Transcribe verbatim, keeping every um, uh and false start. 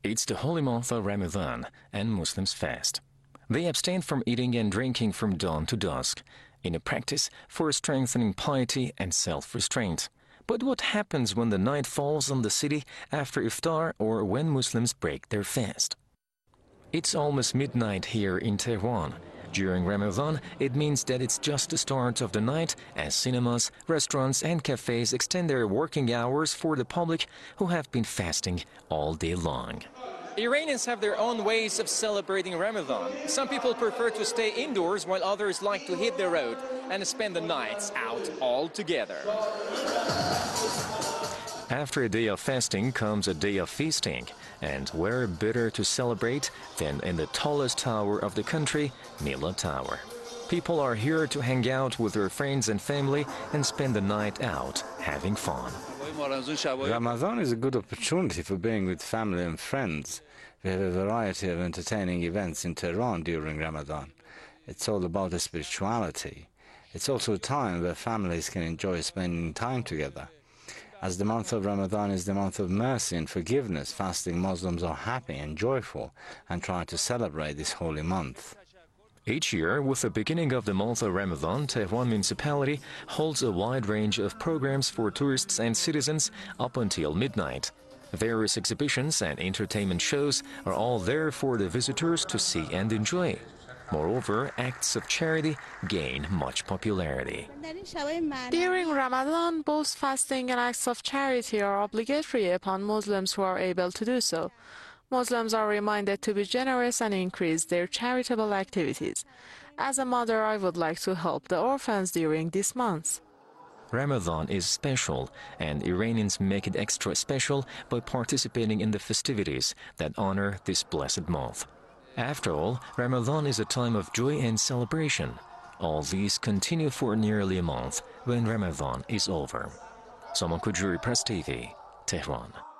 It's the holy month of Ramadan, and Muslims fast. They abstain from eating and drinking from dawn to dusk, in a practice for strengthening piety and self-restraint. But what happens when the night falls on the city after iftar or when Muslims break their fast? It's almost midnight here in Tehran. During Ramadan, it means that it's just the start of the night as cinemas, restaurants and cafes extend their working hours for the public who have been fasting all day long. Iranians have their own ways of celebrating Ramadan. Some people prefer to stay indoors while others like to hit the road and spend the nights out all together. After a day of fasting comes a day of feasting, and where better to celebrate than in the tallest tower of the country, Mila Tower. People are here to hang out with their friends and family and spend the night out having fun. Ramadan is a good opportunity for being with family and friends. We have a variety of entertaining events in Tehran during Ramadan. It's all about the spirituality. It's also a time where families can enjoy spending time together. As the month of Ramadan is the month of mercy and forgiveness, fasting Muslims are happy and joyful and try to celebrate this holy month. Each year, with the beginning of the month of Ramadan, Tehran municipality holds a wide range of programs for tourists and citizens up until midnight. Various exhibitions and entertainment shows are all there for the visitors to see and enjoy. Moreover, acts of charity gain much popularity. During Ramadan, both fasting and acts of charity are obligatory upon Muslims who are able to do so. Muslims are reminded to be generous and increase their charitable activities. As a mother, I would like to help the orphans during this month. Ramadan is special, and Iranians make it extra special by participating in the festivities that honor this blessed month. After all, Ramadan is a time of joy and celebration. All these continue for nearly a month when Ramadan is over. Salman Kujuri, Press T V, Tehran.